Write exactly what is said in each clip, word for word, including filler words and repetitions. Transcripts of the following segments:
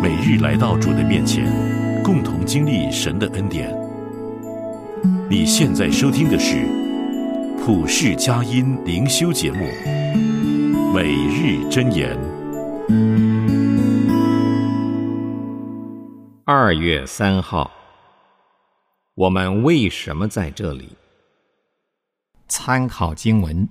每日来到主的面前，共同经历神的恩典。你现在收听的是普世佳音灵修节目《每日箴言》。 二月三号，我们为什么在这里？参考经文。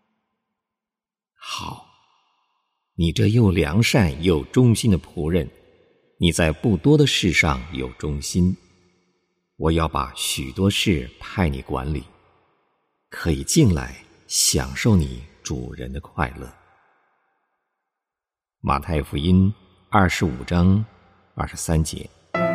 好，你这又良善又忠心的仆人，你在不多的事上有忠心，我要把许多事派你管理，可以进来享受你主人的快乐。马太福音二十五章二十三节。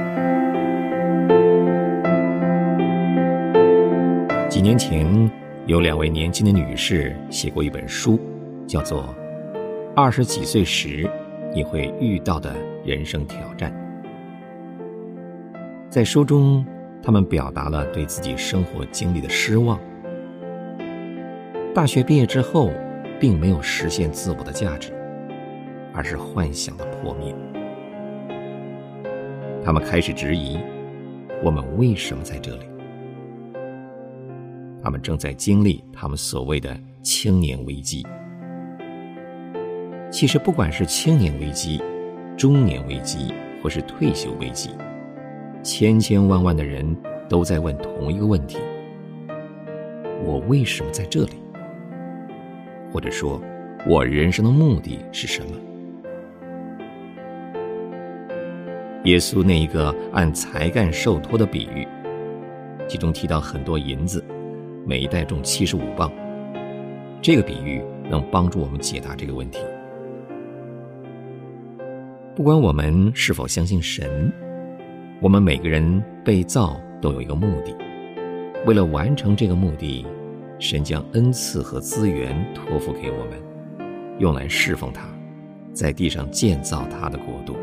几年前，有两位年轻的女士写过一本书，叫做《二十几岁时你会遇到的人生挑战》。在书中，她们表达了对自己生活经历的失望。大学毕业之后，并没有实现自我的价值，而是幻想的破灭。她们开始质疑，我们为什么在这里？他们正在经历他们所谓的青年危机。其实不管是青年危机、中年危机或是退休危机，千千万万的人都在问同一个问题：我为什么在这里？或者说，我人生的目的是什么？耶稣那一个按才干受托的比喻，其中提到很多银子，每一袋重七十五磅。这个比喻能帮助我们解答这个问题。不管我们是否相信神，我们每个人被造都有一个目的。为了完成这个目的，神将恩赐和资源托付给我们，用来侍奉他，在地上建造他的国度。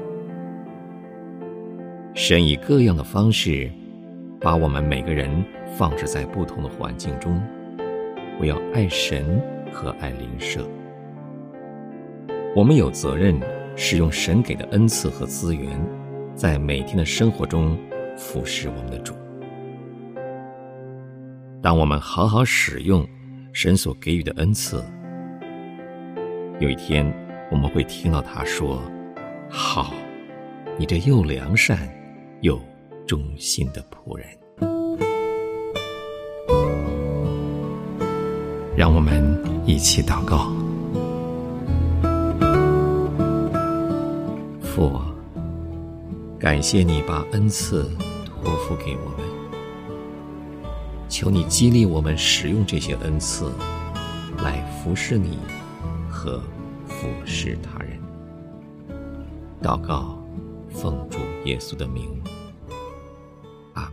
神以各样的方式把我们每个人放置在不同的环境中，我要爱神和爱邻舍。我们有责任使用神给的恩赐和资源，在每天的生活中服侍我们的主。当我们好好使用神所给予的恩赐，有一天我们会听到他说：好，你这又良善又忠心的仆人。让我们一起祷告。父啊，感谢你把恩赐托付给我们，求你激励我们使用这些恩赐来服侍你和服侍他人。祷告，奉主耶稣的名，阿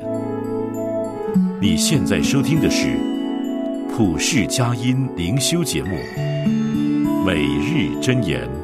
门。 你现在收听的是普世佳音灵修节目《每日箴言》。